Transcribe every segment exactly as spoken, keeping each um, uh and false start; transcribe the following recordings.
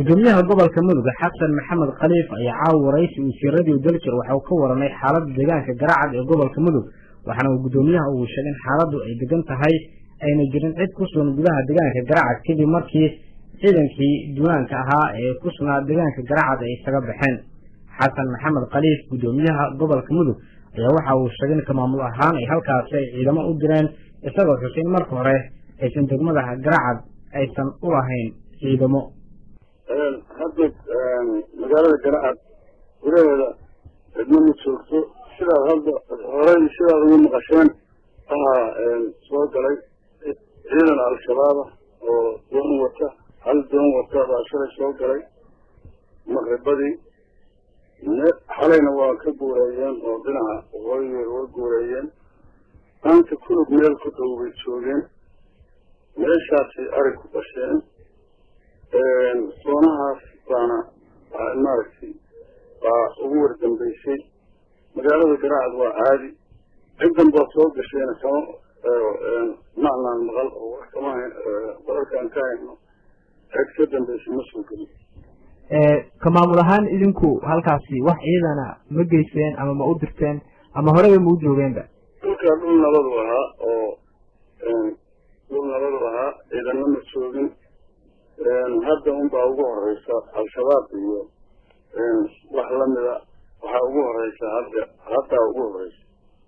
gudoomiyaha gobolka Mudug Xasan Maxamed Khaliif ayaa caawiray wasiiradii dalka waxa uu ka waramay xaaladda deegaanka Garacad ee gobolka Mudug waxaana uu gudoomiyaha uu sheegay xaaladdu ay degan tahay ayna jirin cid ku sugan gudaha deegaanka Garacad kadib markii ciidankii duwaanka ahaa ee ku sugnaa deegaanka Garacad ay isaga baxeen. Xasan Maxamed Khaliif gudoomiyaha gobolka Mudug ayaa waxa uu sheegay in maamul ahaan ay halkaas ay ciidamo u direen isagoo xuseen marka hore aysan degmada Garacad aysan u lahayn ciidamo. hadda magaalada Garacad gudaheeda cidna joogto sida hadda hore sida ugu maqasheen ah soo galay ciidan al-shabaab oo doon wata hal doon wata baa soo galay maqribadii xalayna waa ka guureeyeen oo dhinaca waqooyi way guureeyeen maanta kulub meel ku dhow bay joogeen meeshaasi arig ku dhasheen soonahaas baana maaragtay baa ugu wardambeysay magaalada Garacad waa caadi ciidan baa soo gasheen sama macnaan maqal oo wax kama wararkan ka hayno cid ka dambeysay ma soo gelin ka maamul ahaan idinku halkaasi wax ciidana ma geyseen ama ma u dirteen ama horeba ma u joogeenba dhulka dhul nabad ahaa oo dhul nabad ahaa ciidana ma joogin hadda un baa ugu horeysa al-shabaab iyo wax lamida waxaa ugu horeysa hadda hadda ugu horeysa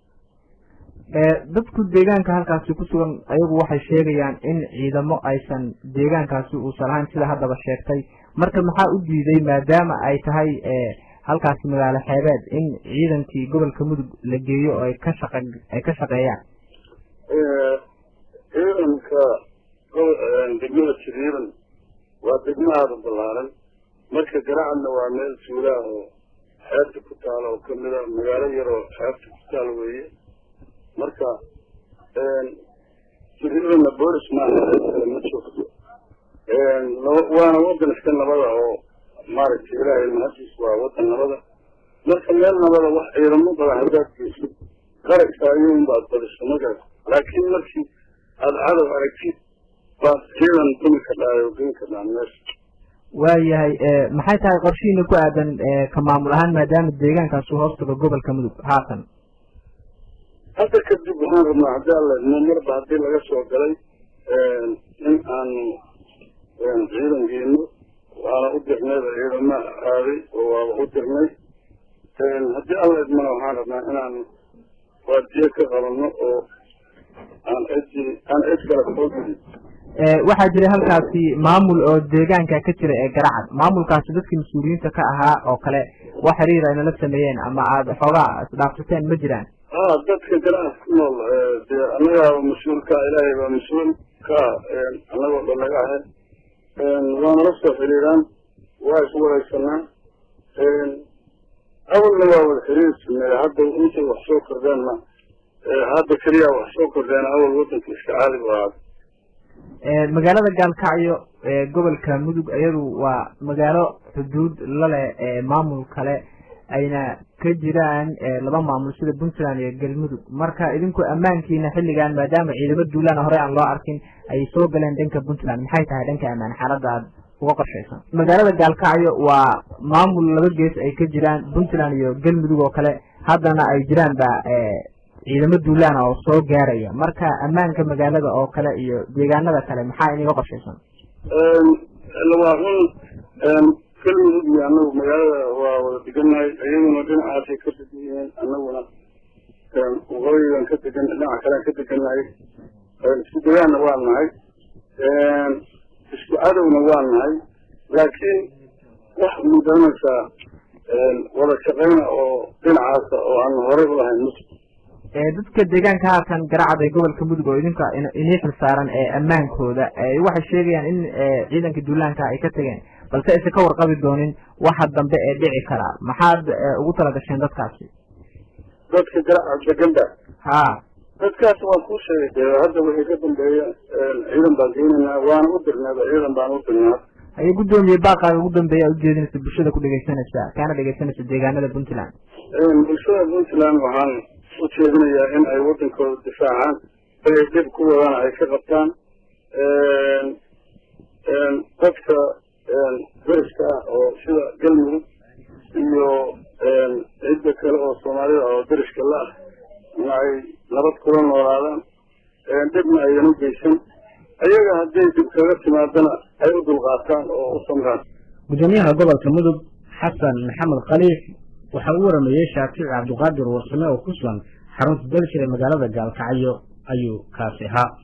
dadku deegaanka halkaasi ku sugan ayagu waxay sheegayaan in ciidamo aysan deegaankaasi uusan lahayn sida haddaba sheegtay marka maxaa u diiday maadaama ay tahay halkaasi magaalo xeebeed in ciidankii gobolka Mudug la geeyo oo ay ka shaqe ay ka shaqeeyaan ciidanka degmada Jiriiran waa degmada balaaran marka Garacadna waa meel suugaa oo xeebta ku taal oo kamid ah magaalo yar oo xeebta ku taal weeye marka Jiriiranna boolis ma aha ma joogto waana wadan iska nabada oo maaragtay ilaahay mahadis waa wadan nabada marka meel nabada wax ciidamo badan hadaadkiisu qarashka ayuu baad badiso magaas laakiin markii aad cadow aragtid baa ciidan dumka dhaayo dinka dhaamees waayahay maxay tahay qorshihiina ku aadan ka maamul ahaan maadaama deegaankaas uu hoos tago gobolka Mudug haatan hadda kadib waxaan rabnaa haddii alla marba haddii laga soo galay in aan ciidan geeno waana u dirnay ciidama aaday oo waa u dirnay haddii alla idmana waxaan rabnaa inaan waadiye ka qabanno oo aan cidi aan cid kale soo gelin waxaa jira halkaasi maamul oo deegaanka ka jira ee Garacad maamulkaasi dadkii mas'uuliyiinta ka ahaa oo kale wax xiriir ay la sameeyeen ama aad xoogaa isdhaafsateen ma jiraan ah dadka Garacad ku nool anaga mas'uulka ilaahay waa mas'uulka anaga oo laga ahay waana la soo xiriiraan waa isku wareysanaa awalna waa wada xiriirsanaa hadda inta wax soo kordhana hadda kaliya wax soo kordhana awal wadanka iska caadi waa magaalada Gaalkacyo ee gobolka Mudug ayadu waa magaalo xuduud la leh maamul kale ayna ka jiraan laba maamul sida Puntland iyo Galmudug marka idinku ammaankiina xilligan maadaama ciidamada duulaan hore aan loo arkin ay soo galeen dhanka Puntland maxay tahay dhanka ammaan xaaladda uga qorsheysan magaalada Gaalkacyo waa maamul laba gees ay ka jiraan Puntland iyo Galmudug oo kale haddana ay jiraan ba ciidamada duulaan oo soo gaaraya marka ammaanka magaalada oo kale iyo deegaanada kale maxaa inaga qorsheysan ee waa in Galmudug iyo anagu magaalada waa wada degannahay ayaguna dhinacaas ka degan anaguna waqooyigan ka degan dhinaca kale ka degannahay isku deegaanna waa nahay isku cadowna waa nahay laakiin wax mudanaysa wada shaqeyna oo dhinacaas oo aan horey u lahayn dadka deegaanka halkan Garacad ee gobolka Mudug oo idinka inay xilsaaran ee ammaankooda ay waxay sheegayaan in ciidanka duulaanka ay ka tageen balse ay ka warqabi doonin waxa dambe ee dhici kara maxaad ugu tala gasheen dadkaasi dadka Garacad deganda ha dadkaas waa ku sheegay hadda wixii ka dambeeya ciidan baan keenaynaa waana u dirnaa ciidan baan u dirnaa ay gudoomiye baaqaaga ugu dambeeya u jeedinaysa bulshada ku dhageysanaysa kana dhageysanaysa deegaanada Puntland bulshada Puntland waxaan u jeedinayaa in ay wadankooda difaacaan ay dib ku wadaan ay ka qabtaan dadka dariska oo sida galmudug iyo cidda kale oo soomaalida oo dariska la ah in ay nabad kula noolaadaan dibna aydan u geysan ayaga hadday dib kaga timaadana ay u dulqaataan oo u samraan. gudoomiyaha gobolka mudug xasan maxamed khaliif waxa uu waramayey shaafici cabdiqaadir warsame oo ku sugan xarunta daljir ee magaalada gaalkacyo ayuu kaasi ahaa.